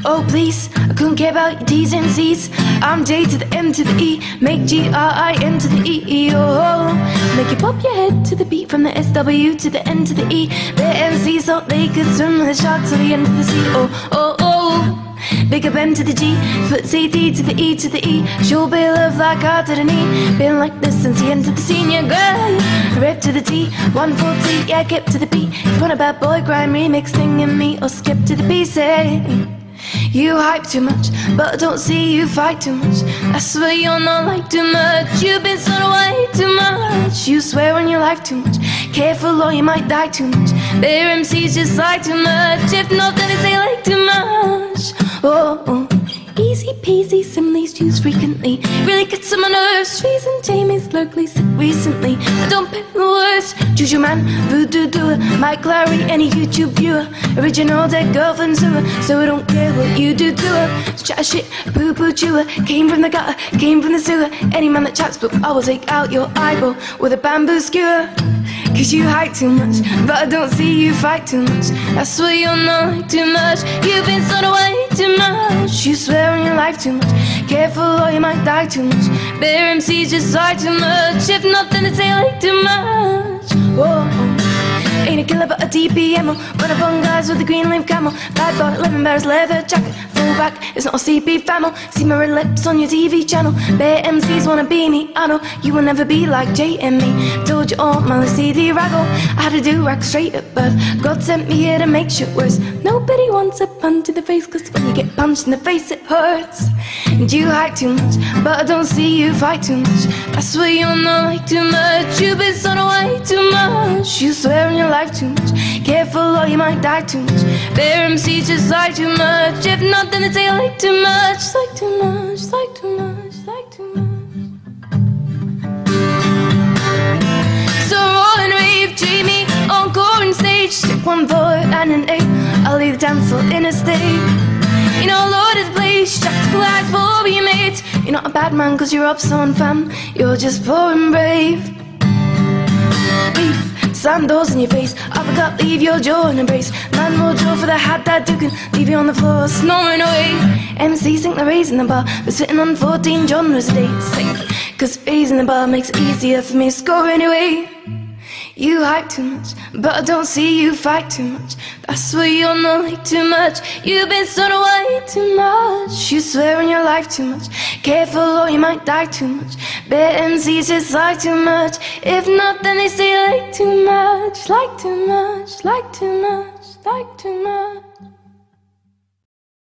Oh please, I couldn't care about your T's and C's. I'm J to the M to the E, make G-R-I-N to the E, oh. Make you pop your head to the beat, from the S-W to the N to the E. The MC thought they could swim with the shark to the end of the sea, oh, oh, oh. Big up M to the G, foot C-D to the E to the E. Sure be love like R to the knee. Been like this since the end of the senior grade. Rep to the T, 140, yeah, skip to the P. If you want a bad boy grind remix thing in me, or skip to the B, say you hype too much, but I don't see you fight too much. I swear you're not like too much. You've been sort of way too much. You swear on your life too much. Careful or you might die too much. Their MCs just like too much. If not, then it's they like too much. Oh, oh. Easy peasy, similes used frequently. Really gets on my nerves. Reason Jamie's locally sick recently. I don't pick the words. Juju man, voodoo doer, Mike Larry, any YouTube viewer. Original dead girlfriend sewer, so I don't care what you do to her. So chat shit, poo poo chewer. Came from the gutter, came from the sewer. Any man that chats, but I will take out your eyeball with a bamboo skewer. Cause you hype too much, but I don't see you fight too much. I swear you're not like too much. You've been sort of way too much. You swear on your life too much. Careful or you might die too much. Their MCs just lie too much. If not, then it's they like too much. Whoa. Ain't a killer but a DPM. Run up on guys with a green leaf camel. Bad boy, 11 bears, leather jacket. Full back, it's not a CP family. See my red lips on your TV channel. Bare MCs wanna be me. I know you will never be like Jay and me. Told you all my CD raggle. I had to do rack straight at birth. God sent me here to make shit worse. Nobody wants a punch in the face, cause when you get punched in the face it hurts. And you hype too much, but I don't see you fight too much. I swear you're not like too much. You've been sort of way too much. You swear on your life too much. Careful or you might die too much. Their MCs just like too much. If not, then it's they like too much. Like too much, like too much, like too much. So roll and rave, Jamie, encore on stage. Stick 1 4 and an 8. I'll leave the dance floor in a state. You know, Lord is place, jack the glass for your mates. You're not a bad man cause you're up son fam. You're just poor and brave. Beef, sandals in your face. I forgot, leave your jaw in embrace. Man will draw for the hat that you can leave you on the floor snoring away. MCs think they're raising the bar, but sitting on 14 genres a day. Safe, cause raising the bar makes it easier for me to score anyway. You hype too much, but I don't see you fight too much. I swear you're not like too much. You've been sort of way too much. You swear on your life too much. Careful or you might die too much. Bare MCs just like too much. If not, then they say like too much. Like too much, like too much, like too much.